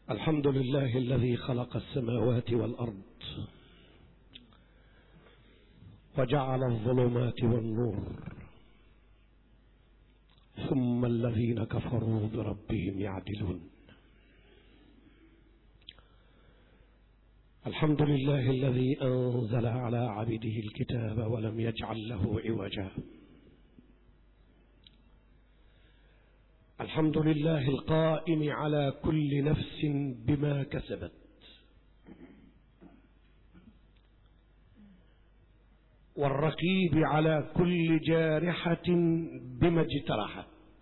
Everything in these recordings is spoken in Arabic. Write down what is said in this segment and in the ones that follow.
الحمد لله الذي خلق السماوات والأرض وجعل الظلمات والنور، ثم الذين كفروا بربهم يعدلون. الحمد لله الذي أنزل على عبده الكتاب ولم يجعل له عوجا. الحمد لله القائم على كل نفس بما كسبت، والرقيب على كل جارحة بما اجترحت.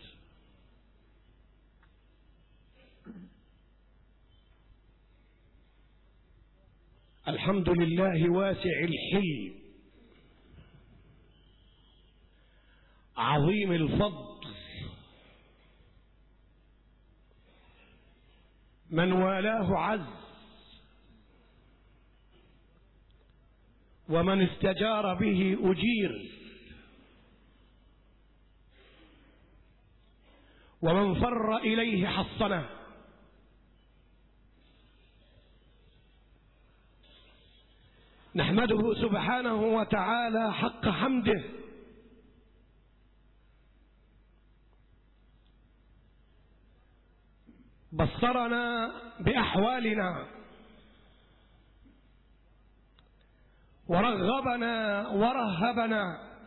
الحمد لله واسع الحلم عظيم الفضل، من والاه عز، ومن استجار به أجير، ومن فر إليه حصنه. نحمده سبحانه وتعالى حق حمده، بصرنا بأحوالنا ورغبنا ورهبنا.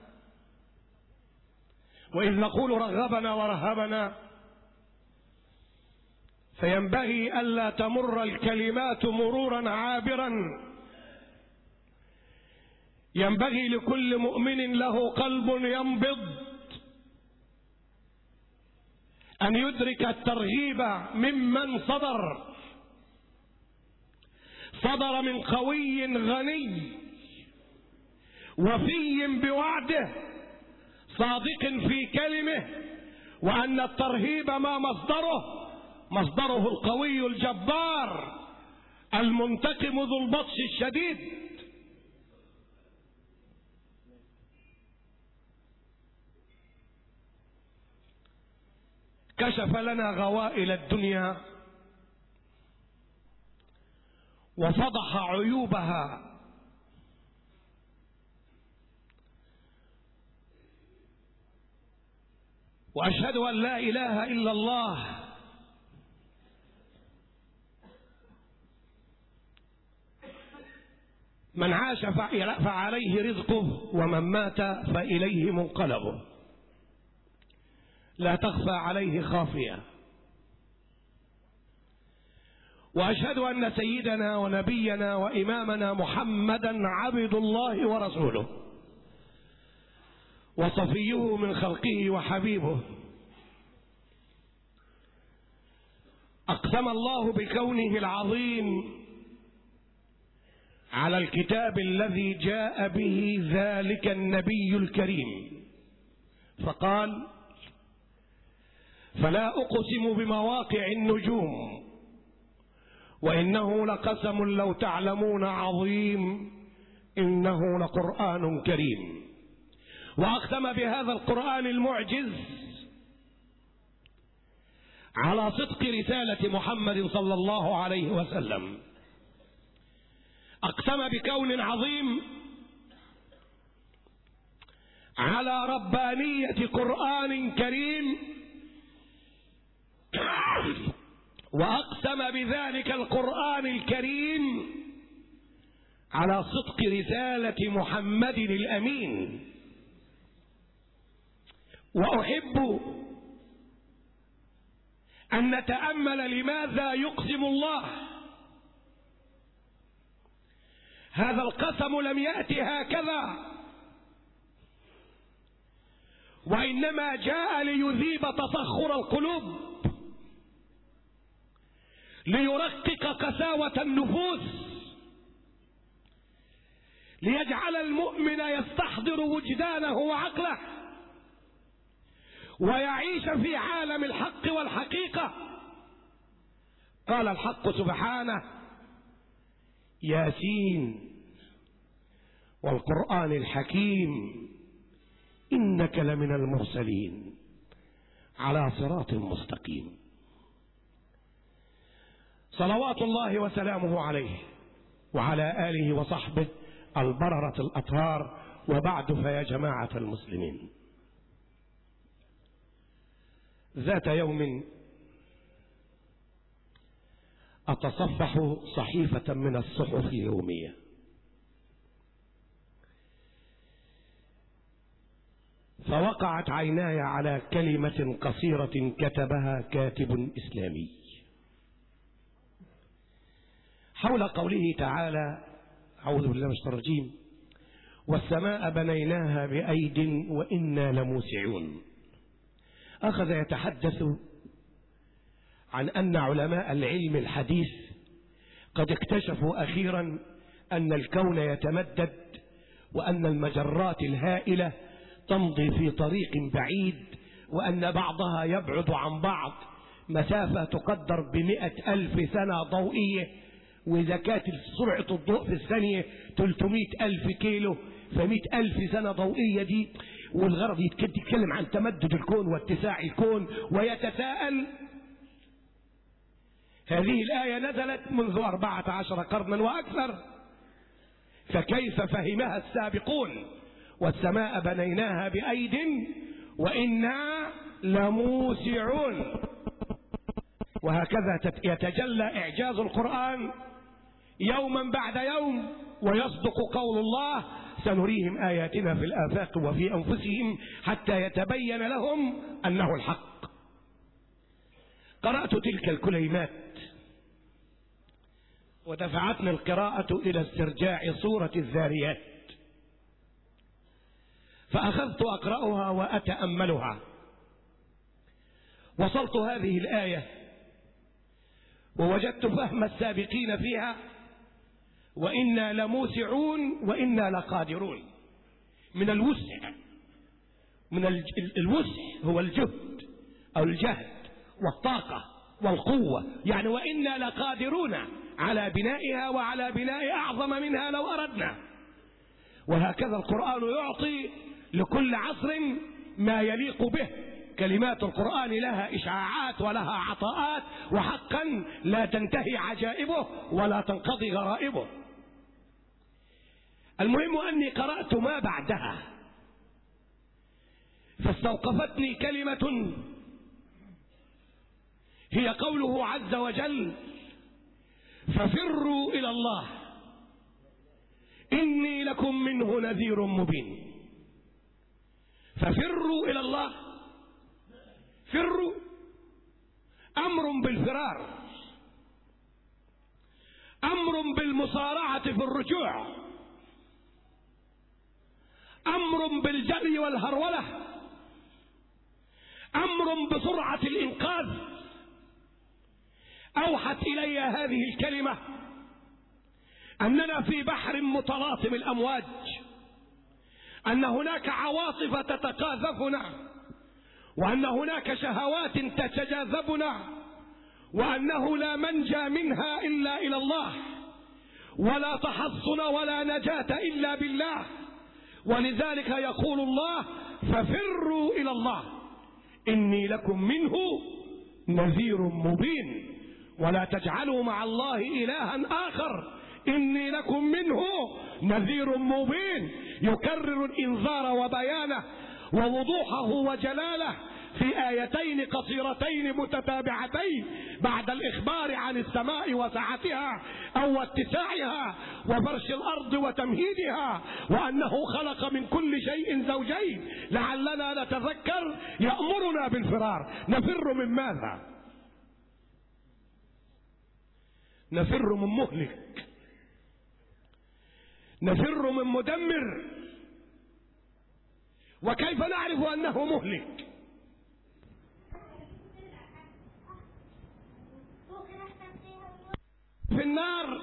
وإذ نقول رغبنا ورهبنا فينبغي ألا تمر الكلمات مرورا عابرا. ينبغي لكل مؤمن له قلب ينبض أن يدرك الترغيب ممن صدر من قوي غني وفي بوعده صادق في كلمه، وأن الترهيب ما مصدره القوي الجبار المنتقم ذو البطش الشديد. كشف لنا غوائل الدنيا وفضح عيوبها، وأشهد أن لا إله إلا الله من عاش فعليه رزقه، ومن مات فإليه منقلبه، لا تخفى عليه خافية. وأشهد أن سيدنا ونبينا وإمامنا محمدا عبد الله ورسوله، وصفيه من خلقه وحبيبه. أقسم الله بكونه العظيم على الكتاب الذي جاء به ذلك النبي الكريم، فقال: فلا أقسم بمواقع النجوم وإنه لقسم لو تعلمون عظيم إنه لقرآن كريم. وأقسم بهذا القرآن المعجز على صدق رسالة محمد صلى الله عليه وسلم. أقسم بكون عظيم على ربانية قرآن كريم، وأقسم بذلك القرآن الكريم على صدق رسالة محمد الأمين. وأحب أن نتأمل لماذا يقسم الله. هذا القسم لم يأتي هكذا، وإنما جاء ليذيب تطخر القلوب، ليرقق قساوة النفوس، ليجعل المؤمن يستحضر وجدانه وعقله ويعيش في عالم الحق والحقيقة. قال الحق سبحانه: ياسين والقرآن الحكيم إنك لمن المرسلين على صراط مستقيم. صلوات الله وسلامه عليه وعلى آله وصحبه البررة الأطهار، وبعد، فيا جماعة المسلمين، ذات يوم أتصفح صحيفة من الصحف اليومية، فوقعت عيناي على كلمة قصيرة كتبها كاتب إسلامي حول قوله تعالى: أعوذ بالله من الشيطان الرجيم: والسماء بنيناها بأيد وإنا لموسعون. أخذ يتحدث عن أن علماء العلم الحديث قد اكتشفوا أخيرا أن الكون يتمدد، وأن المجرات الهائلة تمضي في طريق بعيد، وأن بعضها يبعد عن بعض مسافة تقدر ب100,000 سنة ضوئية، وإذا كانت سرعة الضوء في الثانية 300,000 كيلو، ف100,000 سنة ضوئية دي. والغرض يتكلم عن تمدد الكون واتساع الكون، ويتساءل. هذه الآية نزلت منذ 14 قرنا وأكثر، فكيف فهمها السابقون؟ والسماء بنيناها بأيد وإنا لموسعون. وهكذا يتجلى إعجاز القرآن يوما بعد يوم، ويصدق قول الله: سنريهم آياتنا في الآفاق وفي أنفسهم حتى يتبين لهم أنه الحق. قرأت تلك الكلمات ودفعتني القراءة إلى استرجاع سورة الذاريات، فأخذت أقرأها وأتأملها. وصلت هذه الآية ووجدت فهم السابقين فيها: وإنا لموسعون وإنا لقادرون. من الوسع، الوسع هو الجهد أو الجهد والطاقة والقوة، يعني وإنا لقادرون على بنائها وعلى بناء أعظم منها لو أردنا. وهكذا القرآن يعطي لكل عصر ما يليق به. كلمات القرآن لها إشعاعات ولها عطاءات، وحقا لا تنتهي عجائبه ولا تنقضي غرائبه. المهم أني قرأت ما بعدها فاستوقفتني كلمة هي قوله عز وجل: ففروا إلى الله إني لكم منه نذير مبين. ففروا إلى الله، فروا أمر بالفرار، أمر بالمصارعة في الرجوع، أمر بالجري والهرولة، أمر بسرعة الإنقاذ. أوحت إلي هذه الكلمة أننا في بحر متلاطم الأمواج، أن هناك عواصف تتقاذفنا، وأن هناك شهوات تتجاذبنا، وأنه لا منجى منها إلا إلى الله، ولا تحصن ولا نجاة إلا بالله. ولذلك يقول الله: ففروا إلى الله إني لكم منه نذير مبين. ولا تجعلوا مع الله إلها آخر إني لكم منه نذير مبين. يكرر الإنذار وبيانه ووضوحه وجلاله في آيتين قصيرتين متتابعتين بعد الإخبار عن السماء وسعتها أو اتساعها وفرش الأرض وتمهيدها، وأنه خلق من كل شيء زوجين لعلنا نتذكر. يأمرنا بالفرار. نفر من ماذا؟ نفر من مهلك، نفر من مدمر. وكيف نعرف أنه مهلك؟ في النار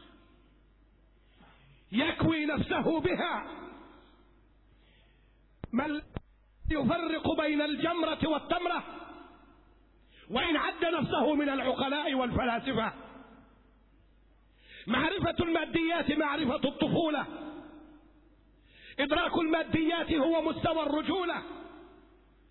يكوي نفسه بها. من يفرق بين الجمرة والتمرة، وإن عد نفسه من العقلاء والفلاسفة. معرفة الماديات معرفة الطفولة، إدراك الماديات هو مستوى الرجولة،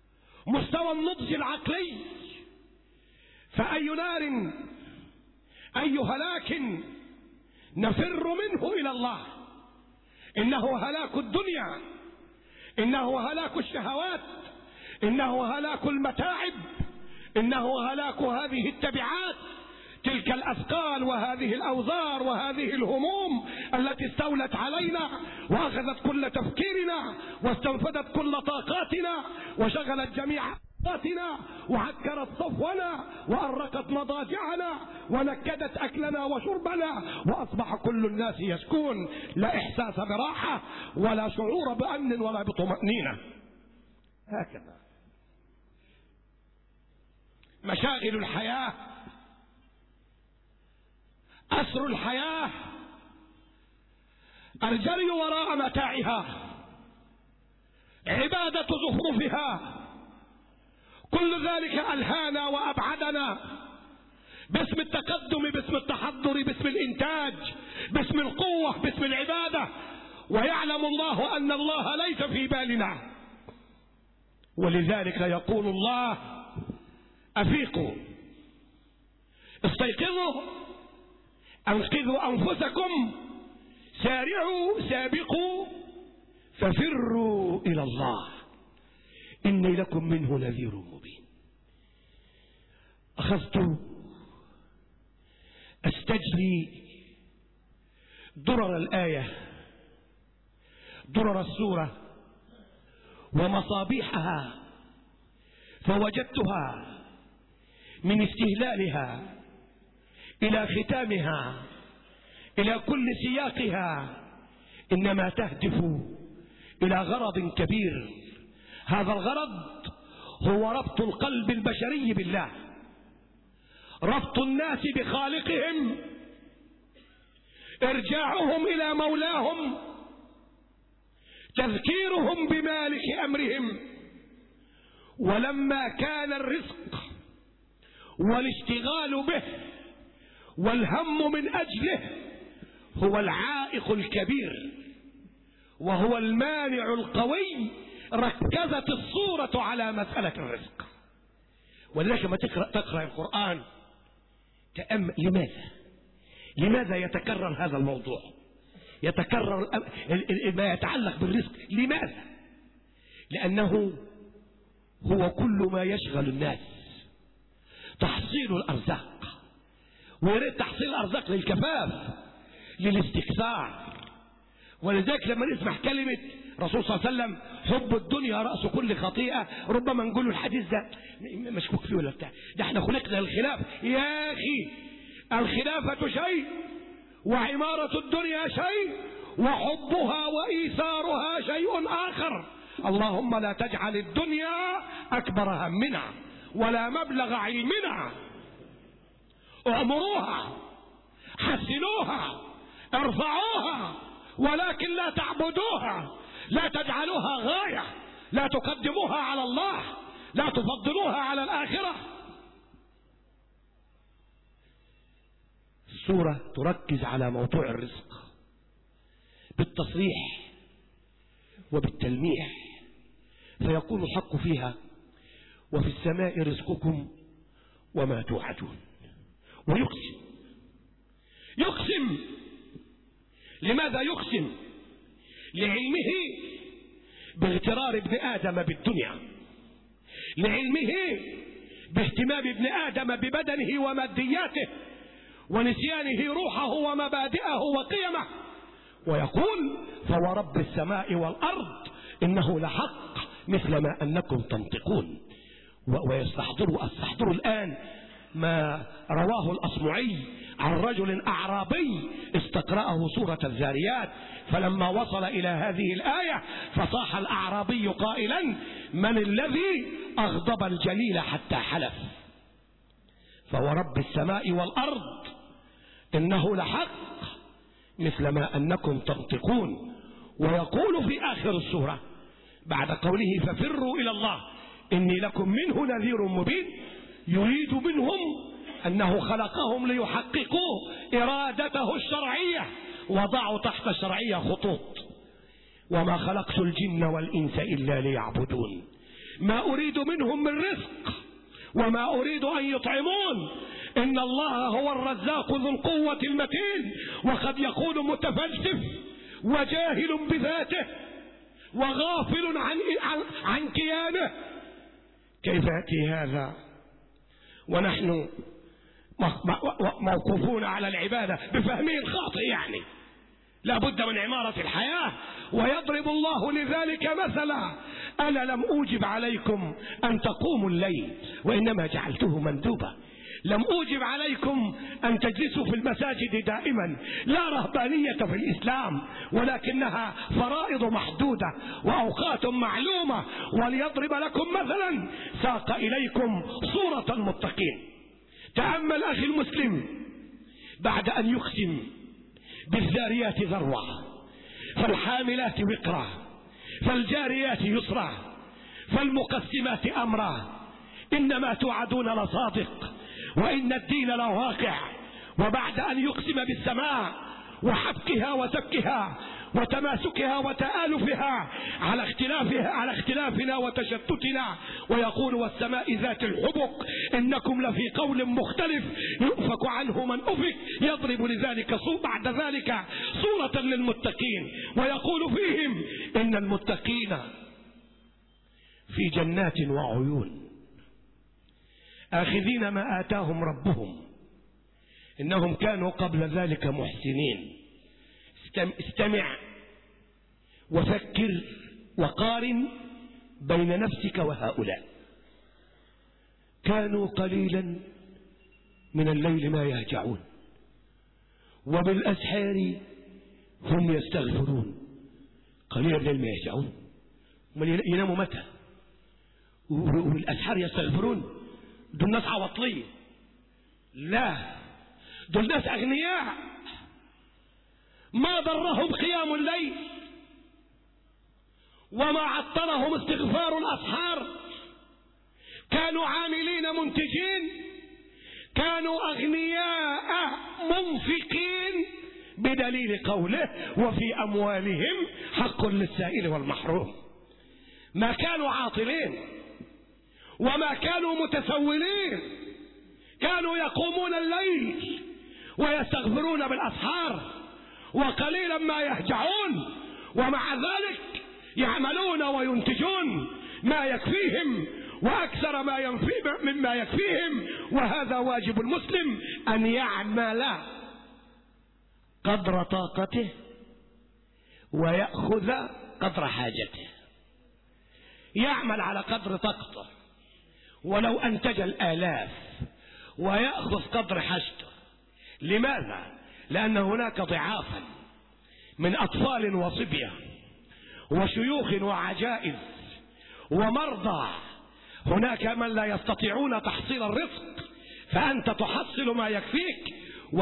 مستوى النضج العقلي. فأي نار أي هلاك نفر منه إلى الله. إنه هلاك الدنيا، إنه هلاك الشهوات، إنه هلاك المتاعب، إنه هلاك هذه التبعات، تلك الأثقال وهذه الأوزار وهذه الهموم التي استولت علينا وأخذت كل تفكيرنا واستنفذت كل طاقاتنا وشغلت جميع حياتنا وعكرت صفونا وأرقت مضاجعنا ونكدت أكلنا وشربنا، وأصبح كل الناس يشكون، لا إحساس براحة ولا شعور بأمن ولا بطمأنينة. هكذا مشاغل الحياة، أسر الحياة، الجري وراء متاعها، عبادة زخرفها، كل ذلك ألهانا وأبعدنا باسم التقدم، باسم التحضر، باسم الإنتاج، باسم القوة، باسم العبادة، ويعلم الله أن الله ليس في بالنا. ولذلك يقول الله: أفيقوا، استيقظوا، أنقذوا أنفسكم، سارعوا، سابقوا، ففروا إلى الله إني لكم منه نذير مبين. أخذت أستجلي درر الآية، درر السورة ومصابيحها، فوجدتها من استهلالها إلى ختامها إلى كل سياقها إنما تهدف إلى غرض كبير. هذا الغرض هو ربط القلب البشري بالله، ربط الناس بخالقهم، إرجاعهم إلى مولاهم، تذكيرهم بمالك أمرهم. ولما كان الرزق والاشتغال به والهم من أجله هو العائق الكبير وهو المانع القوي، ركزت الصورة على مسألة الرزق. ولذلك لما تقرأ القرآن تأمل لماذا يتكرر هذا الموضوع، يتكرر ما يتعلق بالرزق. لماذا؟ لأنه هو كل ما يشغل الناس، تحصيل الأرزاق، ويريد تحصيل الأرزاق للكفاف، للاستكثار. ولذلك لما نسمع كلمة رسول صلى الله عليه وسلم حب الدنيا رأس كل خطيئة، ربما نقول الحديث ده مشكوك فيه ولا بتاع، ده احنا خلقنا للخلاف. يا أخي الخلافة شيء وعمارة الدنيا شيء وحبها وإيثارها شيء آخر. اللهم لا تجعل الدنيا أكبر همنا ولا مبلغ علمنا. اعمروها، حسنوها، ارفعوها، ولكن لا تعبدوها، لا تجعلوها غاية، لا تقدموها على الله، لا تفضلوها على الآخرة. السورة تركز على موضوع الرزق بالتصريح وبالتلميح، فيقول الحق فيها: وفي السماء رزقكم وما توعدون. ويقسم. لماذا يقسم؟ لعلمه باغترار ابن آدم بالدنيا، لعلمه باهتمام ابن آدم ببدنه ومادياته ونسيانه روحه ومبادئه وقيمه. ويقول: فورب السماء والأرض إنه لحق مثل ما أنكم تنطقون. واستحضروا الآن ما رواه الأصمعي عن رجل أعرابي استقرأه سورة الذاريات، فلما وصل إلى هذه الآية فصاح الأعرابي قائلا: من الذي أغضب الجليل حتى حلف؟ فورب السماء والأرض إنه لحق مثل ما أنكم تنطقون. ويقول في آخر السورة بعد قوله: ففروا إلى الله إني لكم منه نذير مبين، يريد منهم أنه خلقهم ليحققوا إرادته الشرعية، وضعوا تحت الشرعية خطوط: وما خلقت الجن والإنس إلا ليعبدون، ما أريد منهم من رزق وما أريد أن يطعمون، إن الله هو الرزاق ذو القوة المتين، وقد يكون متفلسف وجاهل بذاته وغافل عن كيانه. كيف يأتي هذا ونحن موقوفون على العبادة بفهمه الخاطئ؟ يعني لا بد من عمارة الحياة. ويضرب الله لذلك مثلا: أنا لم أوجب عليكم أن تقوموا الليل وإنما جعلته مندوبا. لم أوجب عليكم أن تجلسوا في المساجد دائما، لا رهبانية في الإسلام، ولكنها فرائض محدودة وأوقات معلومة. وليضرب لكم مثلا ساق إليكم صورة المتقين. تأمل أخي المسلم، بعد أن يقسم بالذاريات ذروة، فالحاملات وقرا، فالجاريات يسرا، فالمقسمات أمرا، إنما توعدون لصادق وإن الدين لواقع. وبعد أن يقسم بالسماء وحبكها وسبكها وتماسكها وتآلفها على اختلافنا وتشتتنا، ويقول: والسماء ذات الحبك إنكم لفي قول مختلف يؤفك عنه من أفك. يضرب لذلك بعد ذلك صورة للمتقين ويقول فيهم: إن المتقين في جنات وعيون آخذين ما آتاهم ربهم إنهم كانوا قبل ذلك محسنين. استمع وفكر وقارن بين نفسك وهؤلاء. كانوا قليلا من الليل ما يهجعون وبالأسحار هم يستغفرون. قليلا من الليل ما يهجعون، يناموا متى؟ وبالأسحار يستغفرون. دول ناس عواطلية؟ لا، دول ناس أغنياء ما ضرهم قيام الليل وما عطلهم استغفار الأسحار. كانوا عاملين منتجين، كانوا أغنياء منفقين، بدليل قوله: وفي أموالهم حق للسائل والمحروم. ما كانوا عاطلين وما كانوا متسولين، كانوا يقومون الليل ويستغفرون بالأسحار وقليلا ما يهجعون، ومع ذلك يعملون وينتجون ما يكفيهم وأكثر مما يكفيهم. وهذا واجب المسلم، أن يعمل قدر طاقته ويأخذ قدر حاجته. يعمل على قدر طاقته ولو أنتج الآلاف، ويأخذ قدر حاجته. لماذا؟ لأن هناك ضعافا من أطفال وصبية وشيوخ وعجائز ومرضى. هناك من لا يستطيعون تحصيل الرزق، فأنت تحصل ما يكفيك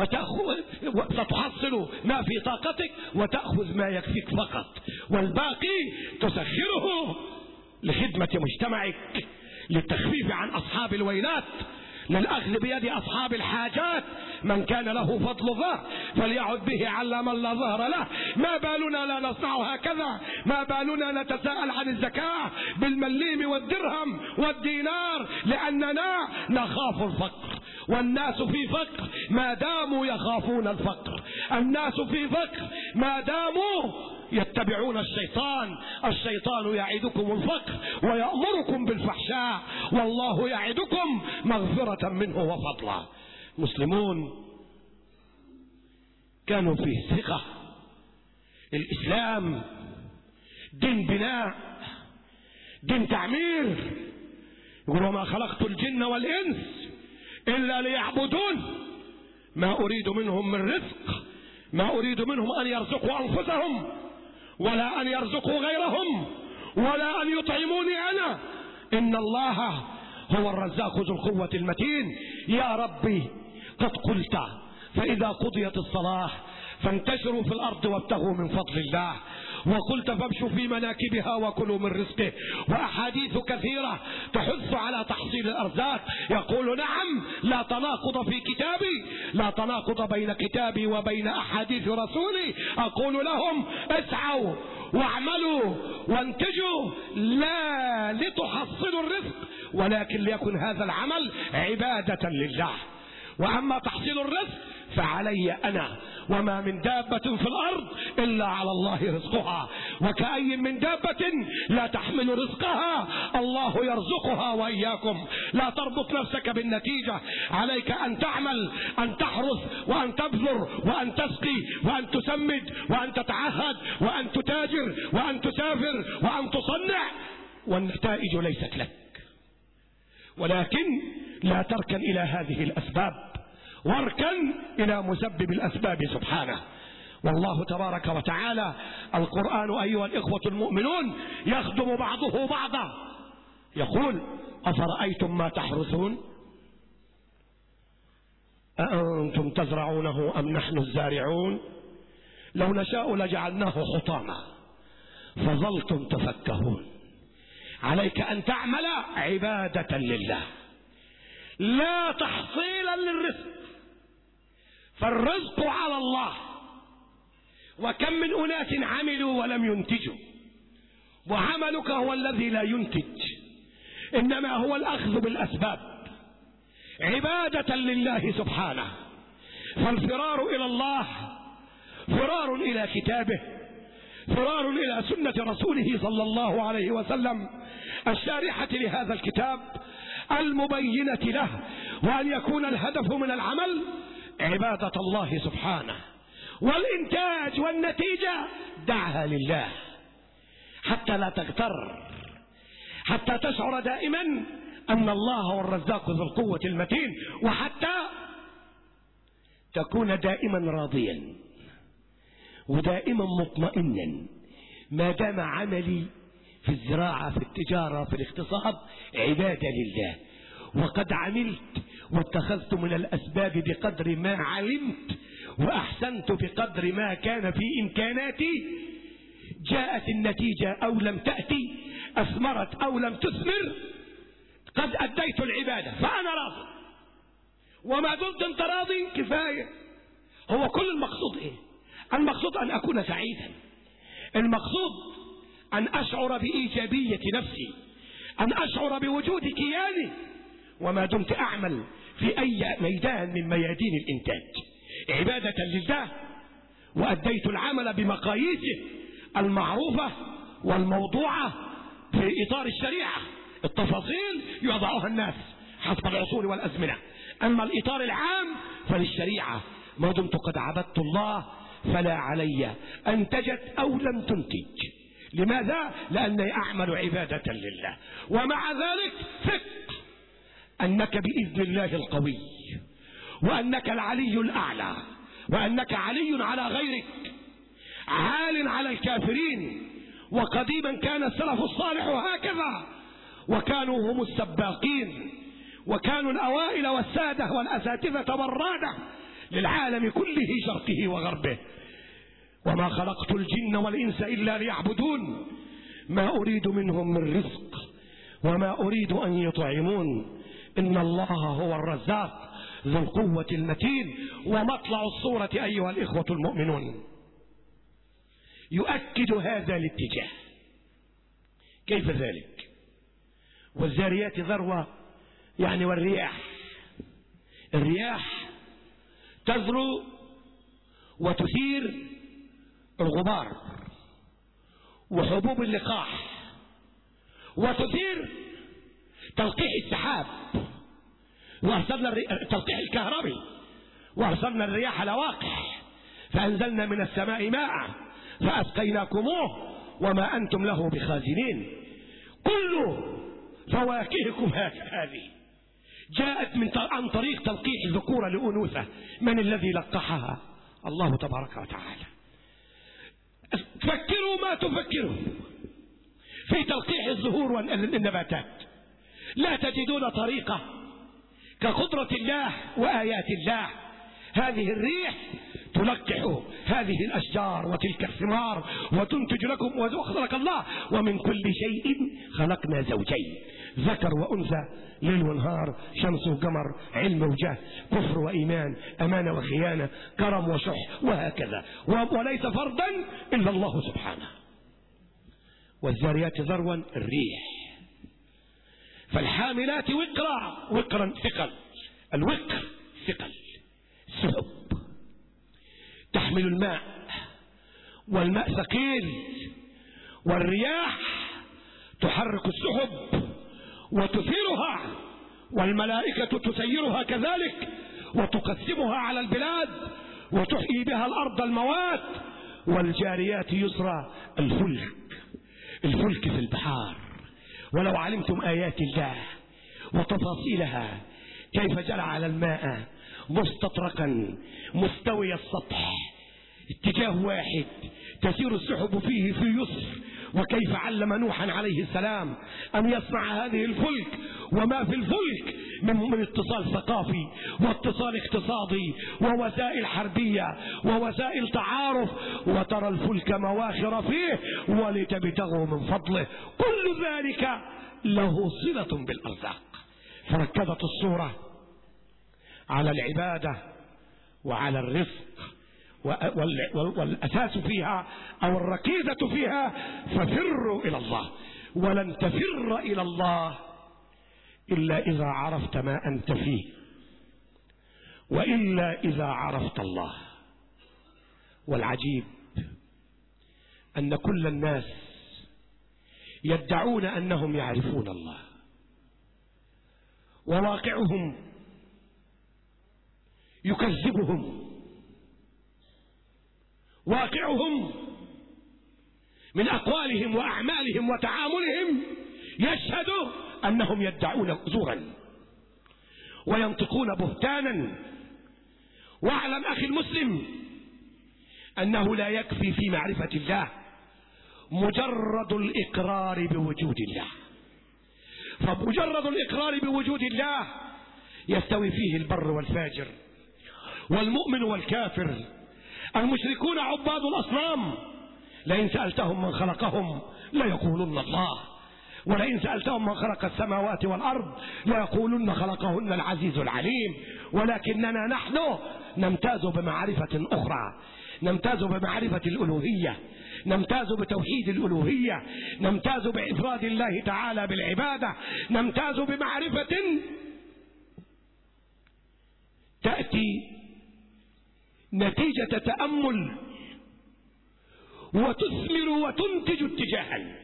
ستحصل ما في طاقتك وتأخذ ما يكفيك فقط، والباقي تسخره لخدمة مجتمعك، للتخفيف عن أصحاب الويلات، للأخذ بيد أصحاب الحاجات. من كان له فضل ظهر فليعد به على من لا ظهر له. ما بالنا لا نصنع هكذا؟ ما بالنا نتساءل عن الزكاة بالمليم والدرهم والدينار؟ لأننا نخاف الفقر، والناس في فقر ما داموا يخافون الفقر. الناس في فقر ما داموا يتبعون الشيطان. الشيطان يعدكم الفقر ويأمركم بالفحشاء، والله يعدكم مغفرة منه وفضلا. مسلمون كانوا فيه ثقة. الإسلام دين بناء، دين تعمير. يقول: وما خلقت الجن والإنس إلا ليعبدون ما أريد منهم من رزق، ما أريد منهم أن يرزقوا أنفسهم ولا أن يرزقوا غيرهم ولا أن يطعموني أنا. إن الله هو الرزاق ذو القوة المتين. يا ربي قد قلت: فإذا قضيت الصلاة فانتشروا في الأرض وابتغوا من فضل الله، وقلت: فامشوا في مناكبها وكلوا من رزقه. وأحاديث كثيرة تحث على تحصيل الأرزاق. يقول: نعم، لا تناقض في كتابي، لا تناقض بين كتابي وبين أحاديث رسولي. أقول لهم: اسعوا واعملوا وانتجوا، لا لتحصلوا الرزق، ولكن ليكن هذا العمل عبادة لله. وأما تحصيل الرزق فعلي أنا، وما من دابة في الأرض إلا على الله رزقها، وكأي من دابة لا تحمل رزقها الله يرزقها وإياكم. لا تربط نفسك بالنتيجة، عليك أن تعمل، أن تحرث وأن تبذر وأن تسقي وأن تسمد وأن تتعهد وأن تتاجر وأن تسافر وأن تصنع، والنتائج ليست لك. ولكن لا تركن إلى هذه الأسباب، واركن إلى مسبب الأسباب سبحانه. والله تبارك وتعالى القرآن أيها الإخوة المؤمنون يخدم بعضه بعضا، يقول: أفرأيتم ما تحرثون أأنتم تزرعونه أم نحن الزارعون لو نشاء لجعلناه حطاما فظلتم تفكهون. عليك أن تعمل عبادة لله لا تحصيلا للرزق، فالرزق على الله. وكم من أناس عملوا ولم ينتجوا، وعملك هو الذي لا ينتج، إنما هو الأخذ بالأسباب عبادة لله سبحانه. فالفرار إلى الله فرار إلى كتابه، فرار إلى سنة رسوله صلى الله عليه وسلم الشارحة لهذا الكتاب المبينة له، وأن يكون الهدف من العمل عبادة الله سبحانه، والإنتاج والنتيجة دعها لله حتى لا تغتر، حتى تشعر دائما أن الله هو الرزاق ذو القوة المتين، وحتى تكون دائما راضيا ودائما مطمئنا ما دام عملي في الزراعة في التجارة في الاقتصاد عبادة لله، وقد عملت واتخذت من الأسباب بقدر ما علمت وأحسنت بقدر ما كان في إمكاناتي، جاءت النتيجة أو لم تأتي، أثمرت أو لم تثمر، قد أديت العبادة فأنا راضي. وما دمت انت راضي كفاية. هو كل المقصود ايه؟ المقصود أن أكون سعيدا، المقصود أن أشعر بإيجابية نفسي، أن أشعر بوجود كياني. وما دمت أعمل في أي ميدان من ميادين الإنتاج عبادة لله، وأديت العمل بمقاييسه المعروفة والموضوعة في إطار الشريعة، التفاصيل يضعها الناس حسب العصور والأزمنة، أما الإطار العام فللشريعة. ما دمت قد عبدت الله فلا علي أنتجت أو لم تنتج. لماذا؟ لأني أعمل عبادة لله. ومع ذلك ثق أنك بإذن الله القوي، وأنك العلي الأعلى، وأنك علي على غيرك، عال على الكافرين. وقديما كان السلف الصالح هكذا، وكانوا هم السباقين، وكانوا الأوائل والسادة والأساتذة والرادة للعالم كله شرقه وغربه. وما خلقت الجن والإنس إلا ليعبدون ما أريد منهم من رزق وما أريد أن يطعمون إن الله هو الرزاق ذو القوة المتين. ومطلع الصورة أيها الإخوة المؤمنون يؤكد هذا الاتجاه. كيف ذلك؟ والذاريات ذروة، يعني والرياح، الرياح تذرو وتثير الغبار وحبوب اللقاح، وتثير تلقيح السحاب، وأرسلنا التلقيح الكهربي، وأرسلنا الرياح لواقح، فأنزلنا من السماء ماء فأسقيناكموه وما أنتم له بخازنين. كل فواكهكم هذه جاءت عن طريق تلقيح ذكورة لأنوثة. من الذي لقحها؟ الله تبارك وتعالى. فكروا ما تفكروا في تلقيح الزهور والنباتات، لا تجدون طريقة كقدرة الله وآيات الله. هذه الريح تلقح هذه الأشجار وتلك الثمار وتنتج لكم. وخلق الله ومن كل شيء خلقنا زوجين، ذكر وأنثى، ليل ونهار، شمس وقمر، علم وجهل، كفر وإيمان، أمانة وخيانة، كرم وشح، وهكذا. وليس فردا إلا الله سبحانه. والذاريات ذروا الريح، فالحاملات وقرا ثقل. الوقر الثقل، سحب تحمل الماء، والماء ثقيل، والرياح تحرك السحب وتثيرها، والملائكة تسيرها كذلك وتقسمها على البلاد وتحيي بها الأرض الموات، والجاريات يسرى. الفلك في البحار، ولو علمتم آيات الله وتفاصيلها كيف جعل الماء مستطرقا مستوي السطح اتجاه واحد تسير السحب فيه في يسر، وكيف علم نوحا عليه السلام أن يصنع هذه الفلك، وما في الفلك من اتصال ثقافي واتصال اقتصادي ووسائل حربية ووسائل تعارف، وترى الفلك مواخر فيه ولتبتغوا من فضله، كل ذلك له صلة بالأرزاق. فركزت الصورة على العبادة وعلى الرزق، والأساس فيها أو الركيزة فيها ففروا إلى الله، ولن تفر إلى الله إلا إذا عرفت ما أنت فيه، وإلا إذا عرفت الله. والعجيب أن كل الناس يدعون أنهم يعرفون الله، وواقعهم يكذبهم. واقعهم من أقوالهم وأعمالهم وتعاملهم يشهد أنهم يدعون زورا وينطقون بهتانا. واعلم أخي المسلم أنه لا يكفي في معرفة الله مجرد الإقرار بوجود الله، فمجرد الإقرار بوجود الله يستوي فيه البر والفاجر والمؤمن والكافر. المشركون عباد الأصنام لئن سألتهم من خلقهم ليقولن الله، ولئن سألتهم من خلق السماوات والأرض ليقولن خلقهن العزيز العليم. ولكننا نحن نمتاز بمعرفة أخرى، نمتاز بمعرفة الألوهية، نمتاز بتوحيد الألوهية، نمتاز بإفراد الله تعالى بالعبادة، نمتاز بمعرفة تأتي نتيجة تأمل وتثمر وتنتج اتجاها.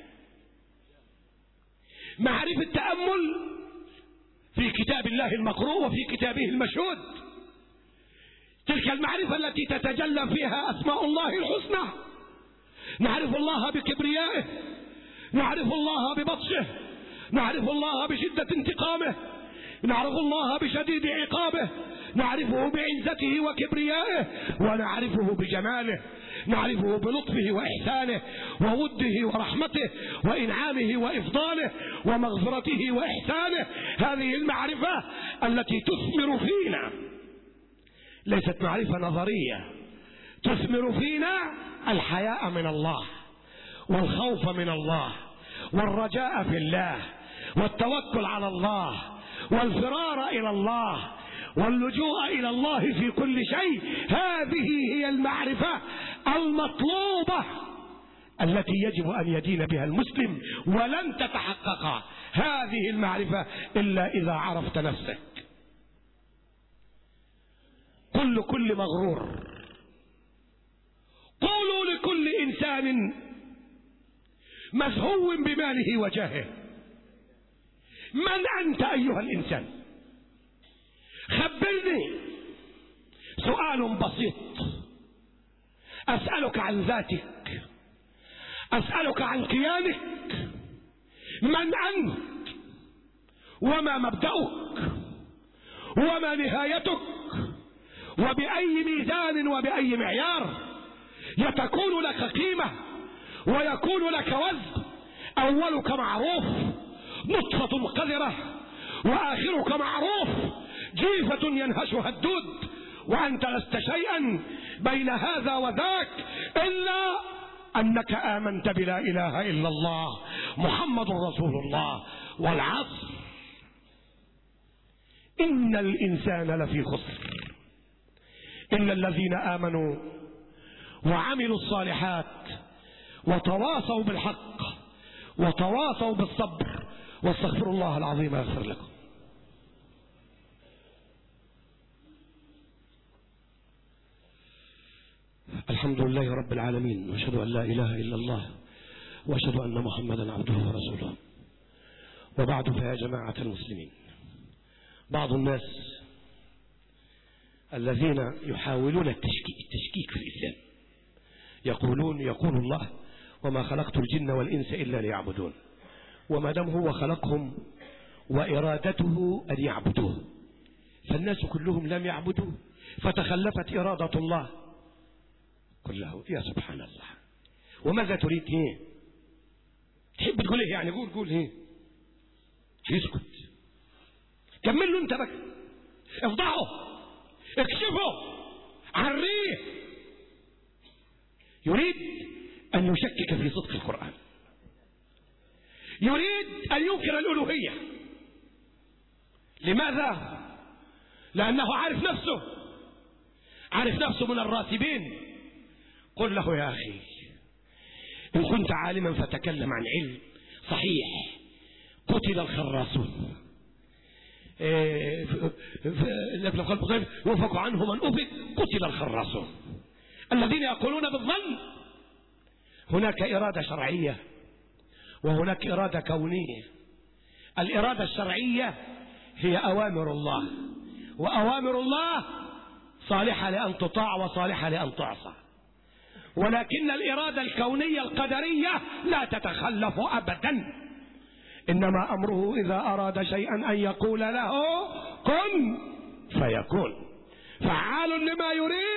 معرفة التأمل في كتاب الله المقروء وفي كتابه المشهود، تلك المعرفة التي تتجلى فيها أسماء الله الحسنى، نعرف الله بكبريائه، نعرف الله ببطشه، نعرف الله بشدة انتقامه، نعرف الله بشديد عقابه، نعرفه بعزته وكبريائه، ونعرفه بجماله، نعرفه بلطفه وإحسانه ووده ورحمته وإنعامه وإفضاله ومغفرته وإحسانه. هذه المعرفة التي تثمر فينا ليست معرفة نظرية، تثمر فينا الحياء من الله والخوف من الله والرجاء في الله والتوكل على الله والفرار إلى الله واللجوء إلى الله في كل شيء. هذه هي المعرفة المطلوبة التي يجب أن يدين بها المسلم، ولن تتحقق هذه المعرفة إلا إذا عرفت نفسك. كل مغرور. قولوا لكل إنسان مزهو بماله وجاهه: من أنت أيها الإنسان؟ خبرني. سؤال بسيط، أسألك عن ذاتك، أسألك عن كيانك. من أنت؟ وما مبدأك؟ وما نهايتك؟ وبأي ميزان وبأي معيار يتكون لك قيمة ويكون لك وزن؟ أولك معروف، نطفة قذرة، وآخرك معروف، جيفة ينهشها الدود، وأنت لست شيئا بين هذا وذاك إلا أنك آمنت بلا إله إلا الله محمد رسول الله. والعصر إن الإنسان لفي خسر إلا الذين آمنوا وعملوا الصالحات وتواصوا بالحق وتواصوا بالصبر. واستغفر الله العظيم يغفر لكم. الحمد لله رب العالمين، وأشهد أن لا إله إلا الله، وأشهد أن محمدا عبده ورسوله. وبعد، فيا جماعة المسلمين، بعض الناس الذين يحاولون التشكيك في الإسلام يقول الله: وما خلقت الجن والإنس إلا ليعبدون. وما دام هو خلقهم وإرادته أن يعبدوه، فالناس كلهم لم يعبدوه، فتخلفت إرادة الله كله. يا سبحان الله. وماذا تريد؟ هي تحب تقول ايه يعني؟ قول ايه. اسكت، كمل له انت بقى، افضحه، اكشفه، عريه. يريد أن يشكك في صدق القرآن، يريد أن ينكر الألوهية. لماذا؟ لأنه عارف نفسه من الراتبين. قل له: يا أخي، إن كنت عالما فتكلم عن علم صحيح. قتل الخراصون، يوفق عنه من أفك. قتل الخراصون الذين يقولون بالظن. هناك إرادة شرعية وهناك إرادة كونية. الإرادة الشرعية هي أوامر الله، وأوامر الله صالحة لأن تطاع وصالحة لأن تعصى. ولكن الإرادة الكونية القدرية لا تتخلف أبدا، إنما أمره إذا أراد شيئا أن يقول له كن فيكون، فعال لما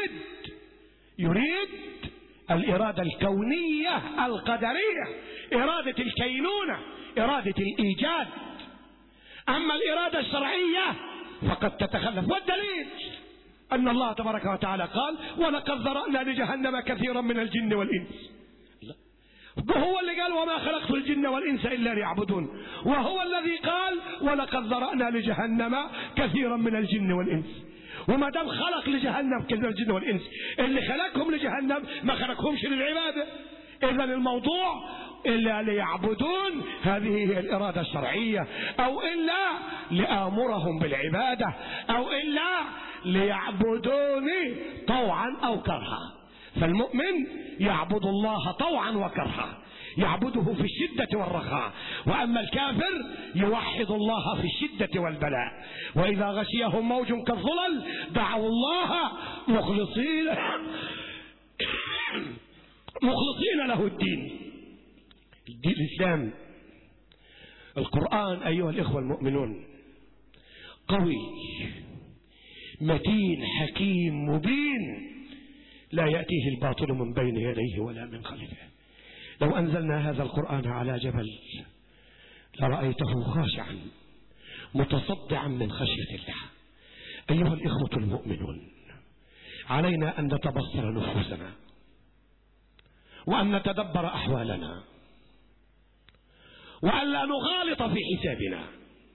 يريد الإرادة الكونية القدرية، إرادة الكينونة، إرادة الإيجاد. أما الإرادة الشرعية فقد تتخلف. والدليل أن الله تبارك وتعالى قال: ولقد ذرأنا لجهنم كثيرا من الجن والإنس. هو اللي قال: وما خلقت الجن والإنس إلا ليعبدون. وهو الذي قال: ولقد ذرأنا لجهنم كثيرا من الجن والإنس. وما دام خلق لجهنم كثير من الجن والإنس، اللي خلقهم لجهنم ما خلقهمش للعبادة. إذن الموضوع إلا ليعبدون، هذه هي الإرادة الشرعية، أو إلا لآمرهم بالعبادة، أو إلا ليعبدوني طوعا أو كرها. فالمؤمن يعبد الله طوعا وكرها، يعبده في الشدة والرخاء. وأما الكافر يوحد الله في الشدة والبلاء. وإذا غشيهم موج كالظلل دعوا الله مخلصين له الدين الإسلام. القرآن أيها الإخوة المؤمنون قوي متين حكيم مبين، لا يأتيه الباطل من بين يديه ولا من خلفه. لو أنزلنا هذا القرآن على جبل لرأيته خاشعا متصدعا من خشية الله. أيها الإخوة المؤمنون، علينا أن نتبصر نفوسنا وأن نتدبر أحوالنا وأن لا نغالط في حسابنا،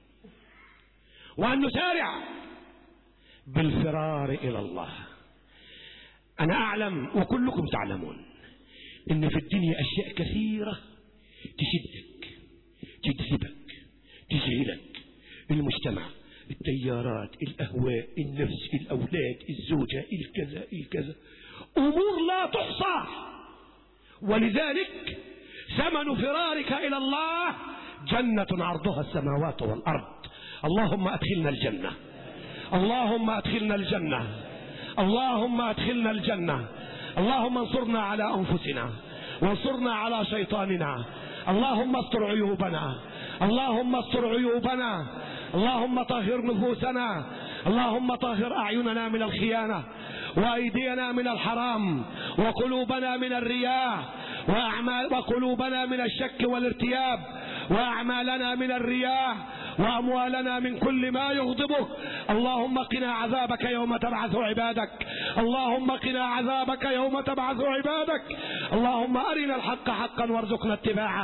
وأن نسارع بالفرار إلى الله. أنا أعلم وكلكم تعلمون إن في الدنيا أشياء كثيرة تشدك، تجذبك، تشغلك. المجتمع، التيارات، الأهواء، النفس، الأولاد، الزوجة، الكذا، أمور لا تحصى. ولذلك ثمن فرارك إلى الله جنة عرضها السماوات والأرض. اللهم أدخلنا الجنة، اللهم أدخلنا الجنة، اللهم أدخلنا الجنة. اللهم انصرنا على أنفسنا وانصرنا على شيطاننا. اللهم استر عيوبنا، اللهم استر عيوبنا. اللهم طهر نفوسنا، اللهم طهر أعيننا من الخيانة، وأيدينا من الحرام، وقلوبنا من الرياء، وقلوبنا من الشك والارتياب، وأعمالنا من الرياء، وأموالنا من كل ما يغضبك. اللهم قنا عذابك يوم تبعث عبادك، اللهم قنا عذابك يوم تبعث عبادك. اللهم أرنا الحق حقا وارزقنا اتباعه،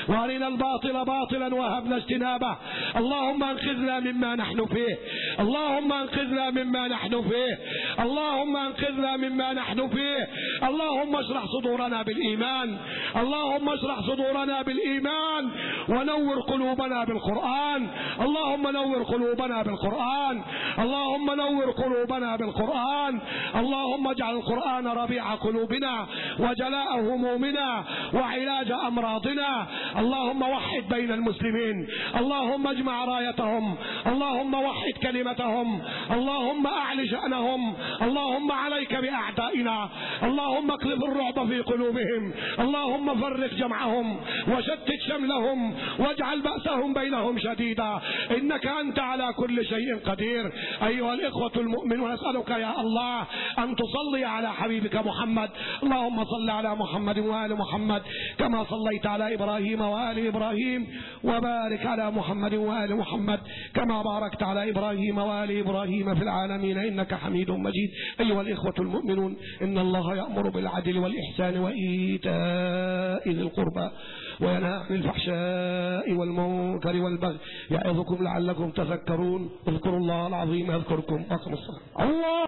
وارنا الباطل باطلا وهبنا اجتنابه. اللهم انقذنا مما نحن فيه، اللهم انقذنا مما نحن فيه، اللهم انقذنا مما نحن فيه. اللهم اشرح صدورنا بالإيمان، اللهم اشرح صدورنا بالإيمان ونور قلوبنا بالقرآن. اللهم نور قلوبنا بالقرآن، اللهم نور قلوبنا بالقرآن. اللهم اجعل القرآن ربيع قلوبنا وجلاء همومنا وعلاج أمراضنا. اللهم وحد بين المسلمين، اللهم اجمع رايتهم، اللهم وحد كلمتهم، اللهم أعل شأنهم. اللهم عليك بأعدائنا، اللهم اقذف الرعب في قلوبهم، اللهم فرق جمعهم وشتت شملهم واجعل بأسهم بينهم شديدا، إنك أنت على كل شيء قدير. أيها الإخوة المؤمنون، نسألك يا الله أن تصلي على حبيبك محمد. اللهم صل على محمد وآل محمد كما صليت على إبراهيم وآل إبراهيم، وبارك على محمد وآل محمد كما باركت على إبراهيم وآل إبراهيم في العالمين إنك حميد مجيد. أيها الإخوة المؤمنون، إن الله يأمر بالعدل والإحسان وإيتاء ذي القربى وينهى عن الفحشاء والمنكر والبغي يعظكم لعلكم تذكرون. اذكروا الله العظيم يذكركم. أقم الصلاة. الله